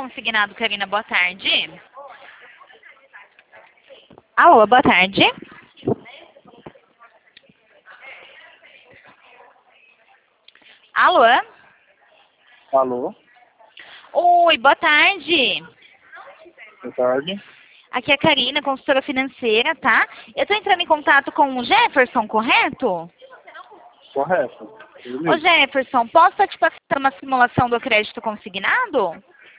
Consignado, Karina, boa tarde. Alô, boa tarde. Alô? Alô, Oi, boa tarde. boa tarde. Aqui é a Karina, consultora financeira, tá? Eu tô entrando em contato com o Jefferson, correto? Correto. Ô Jefferson, posso estar te passando uma simulação do crédito consignado?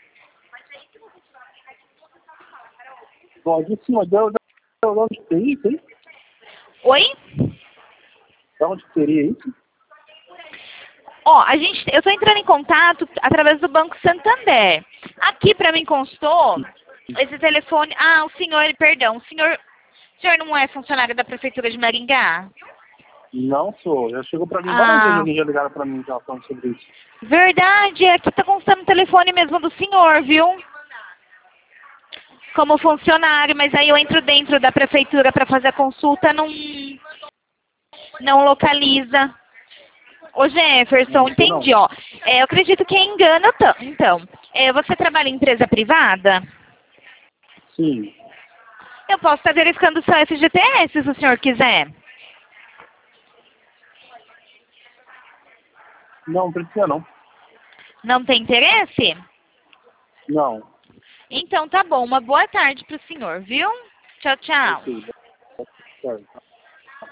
Pode sim, mas de onde teria isso, hein? Oi? De onde teria isso? Ó, eu tô entrando em contato através do Banco Santander. Aqui para mim constou esse telefone. Ah, perdão, o senhor não é funcionário da Prefeitura de Maringá? Não sou. Já chegou pra mim várias vezes, Ah, alguém já ligaram pra mim já falando sobre isso. verdade, aqui tá constando o telefone mesmo do senhor, viu? Como funcionário, mas aí eu entro dentro da prefeitura para fazer a consulta, não localiza. Ô Jefferson, Não sei não. entendi, ó. Eu acredito que é engano, então. Você trabalha em empresa privada? Sim. Eu posso estar verificando o seu FGTS, se o senhor quiser. Não precisa não. Não tem interesse? Não. Então tá bom, uma boa tarde para o senhor, viu? Tchau, tchau. Ok. Certo.